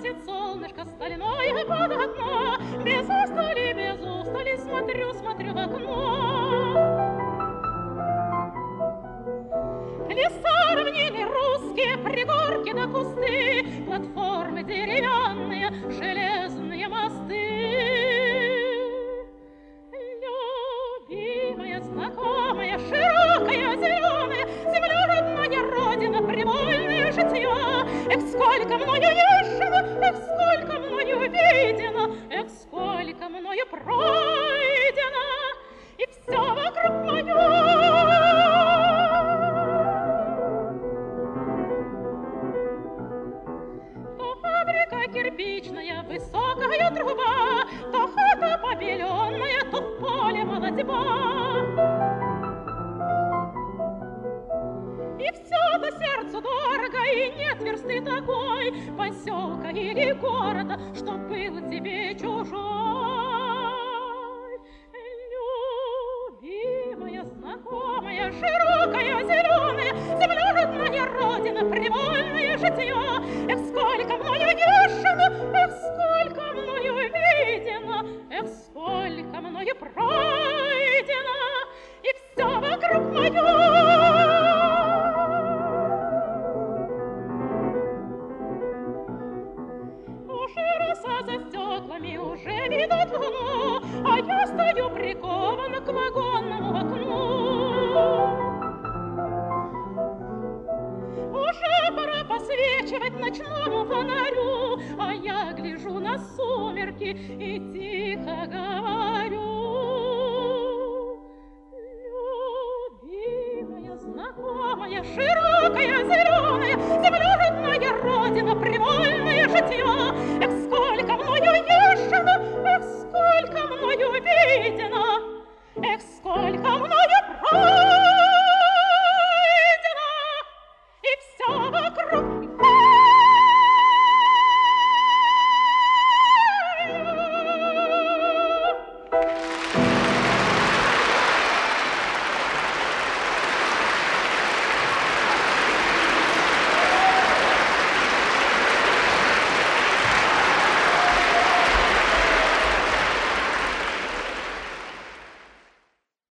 светит солнышко стальное под окно. Без устали смотрю, смотрю в окно. Леса, равнины русские, пригорки да кусты, платформы деревянные, железные мосты. Любимая, знакомая, широкая, зеленая, земля родная, родина, привольное житье. Эх, сколько мною езжено, эх, сколько мною видено, эх, сколько мною пройдено, и все вокруг мое. Кирпичная высокая труба, то хата побеленная, то в поле молодьба. И все-то сердцу дорого, и нет версты такой поселка или города, что был тебе чужой. Любимая, знакомая, широкая, зеленая, земля родная, родина, привольное житье. Эх, сколько мною езжено, эх, сколько мною видено, эх, сколько мною пройдено, и все вокруг мое. Уже роса за стеклами, уже видать луну, а я стою прикована к вагонному окну. Уже пора посвечивать ночному фонарю, а я гляжу на сумерки и тихо говорю. Любимая, знакомая, широкая, зеленая, земля родная, родина, привольное житье.